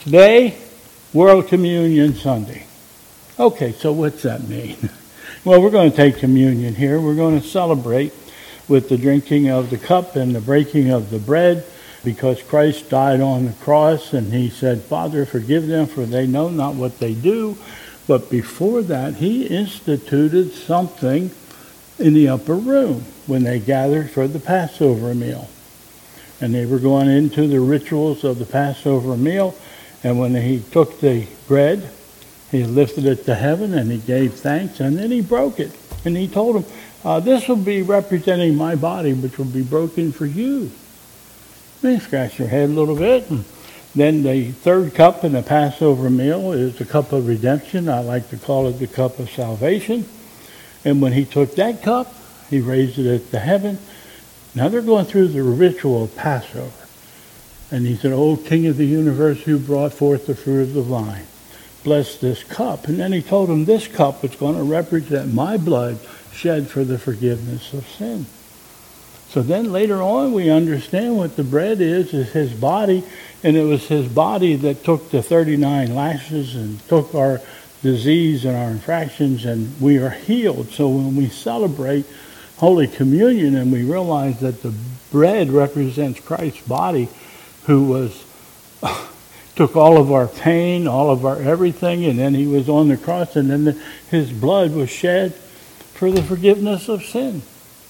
Today, World Communion Sunday. Okay, so what's that mean? Well, we're going to take communion here. We're going to celebrate with the drinking of the cup and the breaking of the bread, because Christ died on the cross and he said, Father, forgive them, for they know not what they do. But before that, he instituted something in the upper room when they gathered for the Passover meal. And they were going into the rituals of the Passover meal. And when he took the bread, he lifted it to heaven and he gave thanks, and then he broke it. And he told them, this will be representing my body, which will be broken for you. They scratch their head a little bit. And then the third cup in the Passover meal is the cup of redemption. I like to call it the cup of salvation. And when he took that cup, he raised it to heaven. Now they're going through the ritual of Passover. And he said, O King of the universe, who brought forth the fruit of the vine, bless this cup. And then he told him this cup was going to represent my blood shed for the forgiveness of sin. So then later on we understand what the bread is his body, and it was his body that took the 39 lashes and took our disease and our infractions, and we are healed. So when we celebrate Holy Communion and we realize that the bread represents Christ's body, who was took all of our pain, all of our everything, and then he was on the cross, and then his blood was shed for the forgiveness of sin.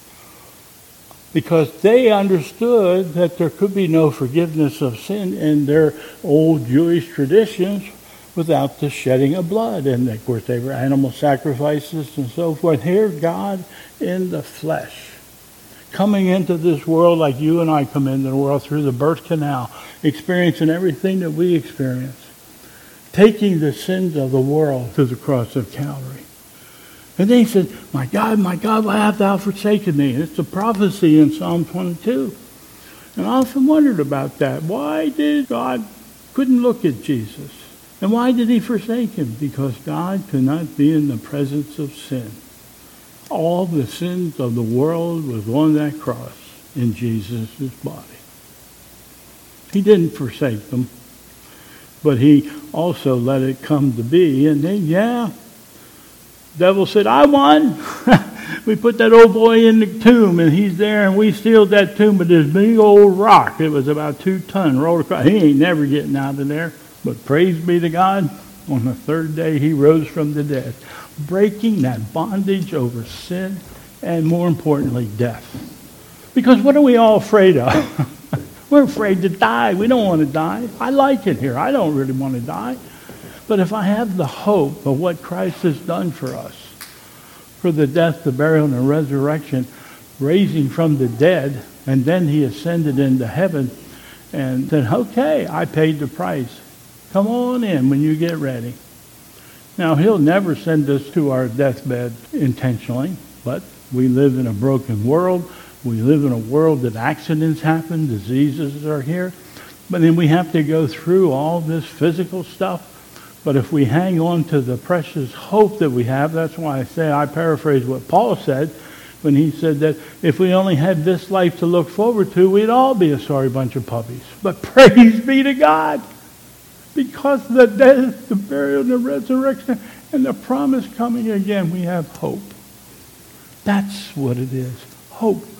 Because they understood that there could be no forgiveness of sin in their old Jewish traditions without the shedding of blood. And of course they were animal sacrifices and so forth. Here, God in the flesh, coming into this world like you and I come into the world through the birth canal, experiencing everything that we experience, taking the sins of the world to the cross of Calvary. And then he said, my God, why hast thou forsaken me? And it's a prophecy in Psalm 22. And I often wondered about that. Why did God couldn't look at Jesus? And why did he forsake him? Because God could not be in the presence of sin. All the sins of the world was on that cross in Jesus' body. He didn't forsake them, but he also let it come to be. And then, devil said, I won. We put that old boy in the tomb, and he's there, and we sealed that tomb with this big old rock. It was about 2 tons rolled across. He ain't never getting out of there. But praise be to God, on the third day he rose from the dead, breaking that bondage over sin and, more importantly, death. Because what are we all afraid of? We're afraid to die. We don't want to die. I like it here. I don't really want to die. But if I have the hope of what Christ has done for us, for the death, the burial, and the resurrection, raising from the dead, and then he ascended into heaven and said, okay, I paid the price. Come on in when you get ready. Now, he'll never send us to our deathbed intentionally, but we live in a broken world. We live in a world that accidents happen, diseases are here. But then we have to go through all this physical stuff. But if we hang on to the precious hope that we have, that's why I paraphrase what Paul said when he said that if we only had this life to look forward to, we'd all be a sorry bunch of puppies. But praise be to God, because the death, the burial, and the resurrection, and the promise coming again, we have hope. That's what it is, hope.